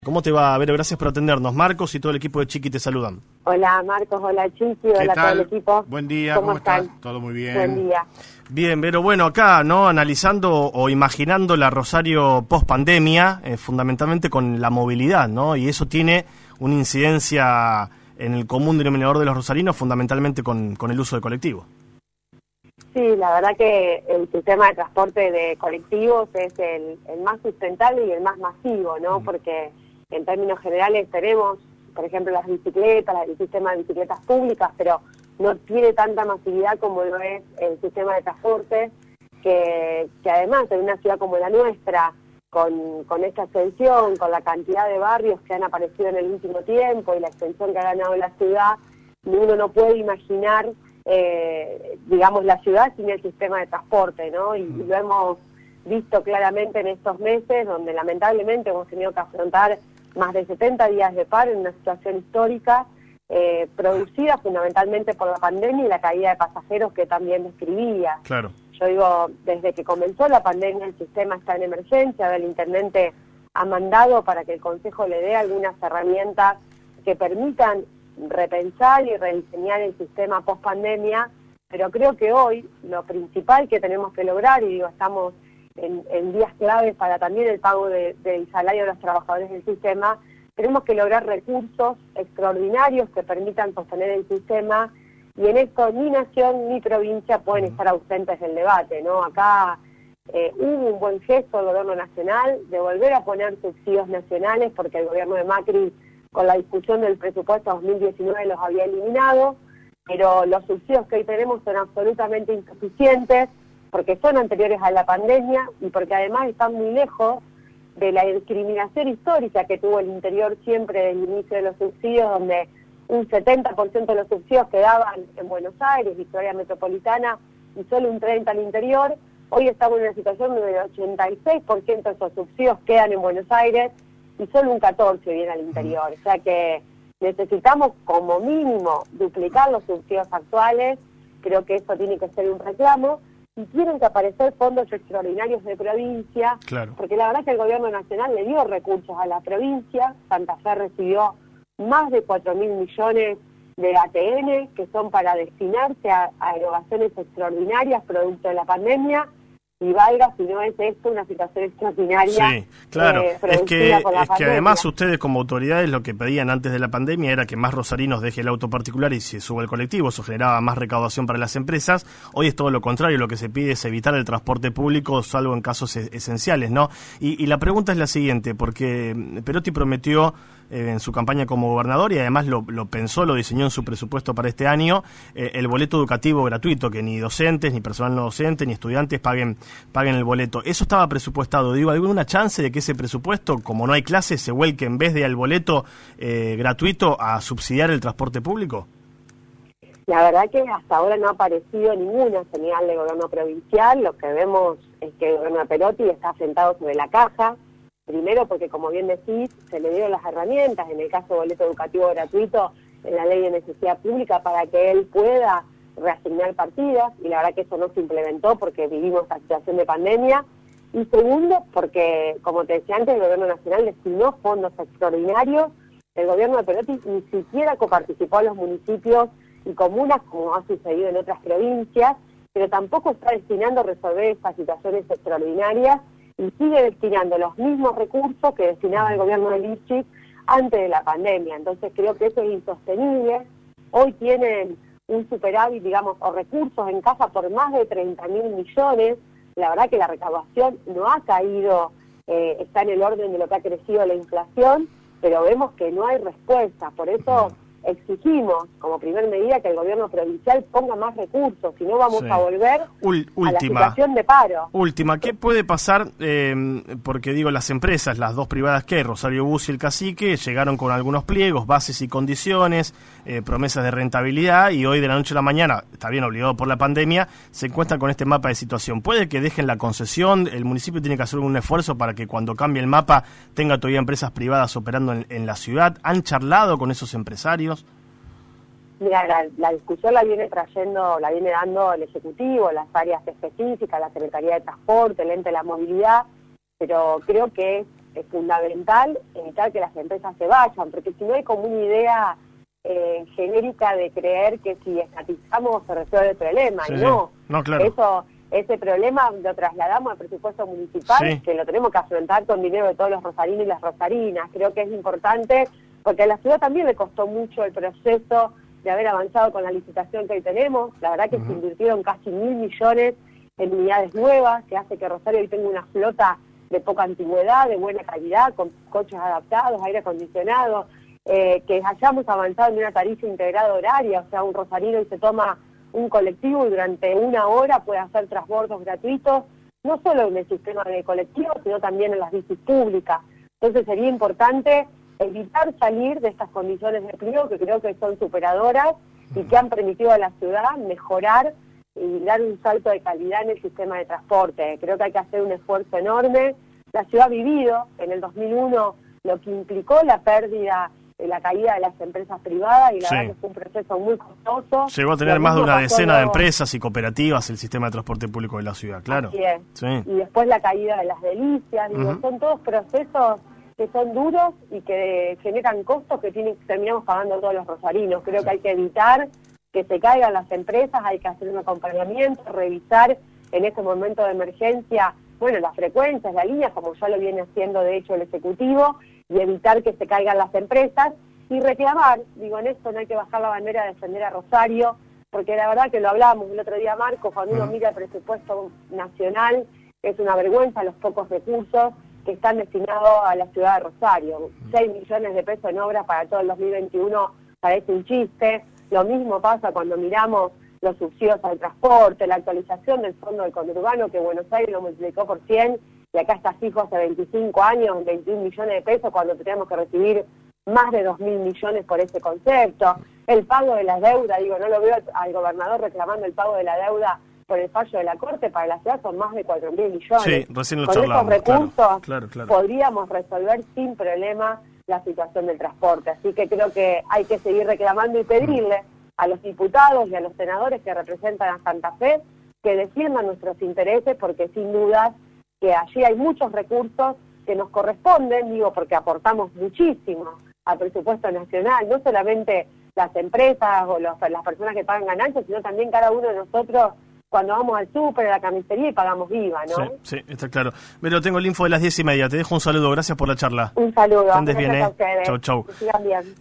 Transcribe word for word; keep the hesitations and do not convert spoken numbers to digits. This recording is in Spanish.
¿Cómo te va, Vero? Gracias por atendernos. Marcos y todo el equipo de Chiqui te saludan. Hola Marcos, hola Chiqui, hola todo el equipo. Buen día, ¿cómo, ¿cómo están? estás? Todo muy bien. Buen día. Bien, Vero, bueno, acá, ¿no? Analizando o imaginando la Rosario post pandemia, eh, fundamentalmente con la movilidad, ¿no? Y eso tiene una incidencia en el común denominador de los rosarinos, fundamentalmente con, con el uso de colectivo. Sí, la verdad que el sistema de transporte de colectivos es el, el más sustentable y el más masivo, ¿no? Mm. Porque en términos generales tenemos, por ejemplo, las bicicletas, el sistema de bicicletas públicas, pero no tiene tanta masividad como lo es el sistema de transporte, que, que además en una ciudad como la nuestra, con, con esta extensión, con la cantidad de barrios que han aparecido en el último tiempo y la extensión que ha ganado la ciudad, uno no puede imaginar, eh, digamos, la ciudad sin el sistema de transporte, ¿no? Y, y lo hemos visto claramente en estos meses, donde lamentablemente hemos tenido que afrontar más de setenta días de paro en una situación histórica, eh, producida fundamentalmente por la pandemia y la caída de pasajeros que también describía. Claro. Yo digo, desde que comenzó la pandemia el sistema está en emergencia, el intendente ha mandado para que el Consejo le dé algunas herramientas que permitan repensar y rediseñar el sistema post pandemia, pero creo que hoy lo principal que tenemos que lograr, y digo, estamos En, en días claves para también el pago de, del salario de los trabajadores del sistema, tenemos que lograr recursos extraordinarios que permitan sostener el sistema, y en esto ni nación ni provincia pueden estar ausentes del debate, ¿no? Acá eh, hubo un buen gesto del gobierno nacional de volver a poner subsidios nacionales, porque el gobierno de Macri con la discusión del presupuesto dos mil diecinueve los había eliminado, pero los subsidios que hoy tenemos son absolutamente insuficientes, porque son anteriores a la pandemia y porque además están muy lejos de la discriminación histórica que tuvo el interior siempre del inicio de los subsidios, donde un setenta por ciento de los subsidios quedaban en Buenos Aires, Victoria Metropolitana, y solo un treinta por ciento al interior. Hoy estamos en una situación donde el ochenta y seis por ciento de esos subsidios quedan en Buenos Aires y solo un catorce por ciento viene al interior. O sea que necesitamos como mínimo duplicar los subsidios actuales, creo que eso tiene que ser un reclamo. Y tienen que aparecer fondos extraordinarios de provincia, claro, porque la verdad es que el gobierno nacional le dio recursos a la provincia. Santa Fe recibió más de cuatro mil millones de A T N, que son para destinarse a, a erogaciones extraordinarias producto de la pandemia, y valga si no es esto una situación extraordinaria. Sí, claro, eh, es, que, por la es que además ustedes como autoridades lo que pedían antes de la pandemia era que más rosarinos deje el auto particular y se suba el colectivo, eso generaba más recaudación para las empresas. Hoy es todo lo contrario, lo que se pide es evitar el transporte público, salvo en casos es, esenciales, ¿no? Y, y la pregunta es la siguiente, porque Perotti prometió eh, en su campaña como gobernador, y además lo, lo pensó, lo diseñó en su presupuesto para este año, eh, el boleto educativo gratuito, que ni docentes, ni personal no docente, ni estudiantes paguen paguen el boleto. ¿Eso estaba presupuestado? Digo, ¿alguna chance de que ese presupuesto, como no hay clases, se vuelque en vez de al boleto eh, gratuito a subsidiar el transporte público? La verdad que hasta ahora no ha aparecido ninguna señal de gobierno provincial. Lo que vemos es que el gobierno de Perotti está sentado sobre la caja, primero porque, como bien decís, se le dieron las herramientas, en el caso de boleto educativo gratuito, en la ley de necesidad pública, para que él pueda reasignar partidas, y la verdad que eso no se implementó porque vivimos esta situación de pandemia. Y segundo, porque, como te decía antes, el gobierno nacional destinó fondos extraordinarios. El gobierno de Perotti ni siquiera coparticipó a los municipios y comunas, como ha sucedido en otras provincias, pero tampoco está destinando a resolver estas situaciones extraordinarias, y sigue destinando los mismos recursos que destinaba el gobierno de Lichi antes de la pandemia. Entonces creo que eso es insostenible. Hoy tienen un superávit, digamos, o recursos en caja por más de treinta mil millones. La verdad que la recaudación no ha caído, eh, está en el orden de lo que ha crecido la inflación, pero vemos que no hay respuesta. Por eso exigimos, como primer medida, que el gobierno provincial ponga más recursos, si no vamos sí. a volver Ul- a la última, situación de paro. Última, ¿qué puede pasar? Eh, porque digo, las empresas, las dos privadas que hay, Rosario Bus y el Cacique, llegaron con algunos pliegos, bases y condiciones, eh, promesas de rentabilidad, y hoy de la noche a la mañana, está bien obligado por la pandemia, se encuentran con este mapa de situación. ¿Puede que dejen la concesión? ¿El municipio tiene que hacer un esfuerzo para que cuando cambie el mapa tenga todavía empresas privadas operando en, en la ciudad? ¿Han charlado con esos empresarios? Mira, la, la discusión la viene trayendo, la viene dando el Ejecutivo, las áreas específicas, la Secretaría de Transporte, el Ente de la Movilidad, pero creo que es es fundamental evitar que las empresas se vayan, porque si no hay como una idea eh, genérica de creer que si estatizamos se resuelve el problema, sí, y no, no claro. eso, ese problema lo trasladamos al presupuesto municipal, sí. que lo tenemos que afrontar con dinero de todos los rosarinos y las rosarinas. Creo que es importante, porque a la ciudad también le costó mucho el proceso de haber avanzado con la licitación que hoy tenemos. La verdad que uh-huh. se invirtieron casi mil millones en unidades nuevas, que hace que Rosario hoy tenga una flota de poca antigüedad, de buena calidad, con coches adaptados, aire acondicionado, eh, que hayamos avanzado en una tarifa integrada horaria, o sea, un rosarino y se toma un colectivo y durante una hora puede hacer transbordos gratuitos, no solo en el sistema de colectivos, sino también en las bicis públicas. Entonces sería importante evitar salir de estas condiciones de pliego que creo que son superadoras y que han permitido a la ciudad mejorar y dar un salto de calidad en el sistema de transporte. Creo que hay que hacer un esfuerzo enorme. La ciudad ha vivido en el dos mil uno lo que implicó la pérdida, la caída de las empresas privadas, y la sí. verdad que fue un proceso muy costoso. Llegó a tener más de una decena de empresas y cooperativas el sistema de transporte público de la ciudad, claro. Así es. Sí. Y después la caída de las delicias, digo, uh-huh. son todos procesos que son duros y que generan costos que tienen, terminamos pagando todos los rosarinos. Creo sí. que hay que evitar que se caigan las empresas, hay que hacer un acompañamiento, revisar en este momento de emergencia, bueno, las frecuencias, la línea, como ya lo viene haciendo de hecho el Ejecutivo, y evitar que se caigan las empresas, y reclamar, digo, en esto no hay que bajar la bandera de defender a Rosario, porque la verdad que lo hablábamos el otro día, Marco, cuando uno mira el presupuesto nacional, es una vergüenza los pocos recursos que están destinados a la ciudad de Rosario. seis millones de pesos en obras para todo el dos mil veintiuno parece un chiste. Lo mismo pasa cuando miramos los subsidios al transporte, la actualización del fondo del conurbano, que Buenos Aires lo multiplicó por cien, y acá está fijo hace veinticinco años, veintiún millones de pesos, cuando teníamos que recibir más de dos mil millones por ese concepto. El pago de la deuda, digo, no lo veo al gobernador reclamando el pago de la deuda por el fallo de la Corte, para la ciudad son más de cuatro mil millones. Sí, recién lo Con charlamos, esos recursos claro, claro, claro. podríamos resolver sin problema la situación del transporte. Así que creo que hay que seguir reclamando y pedirle a los diputados y a los senadores que representan a Santa Fe que defiendan nuestros intereses, porque sin duda que allí hay muchos recursos que nos corresponden, digo, porque aportamos muchísimo al presupuesto nacional, no solamente las empresas o los, las personas que pagan ganancias, sino también cada uno de nosotros cuando vamos al súper, a la carnicería y pagamos I V A, ¿no? Sí, sí, está claro. Pero tengo el info de las diez y media. Te dejo un saludo. Gracias por la charla. Un saludo. Que andes bien, ¿eh? A ustedes. Chau, chau. Que sigan bien.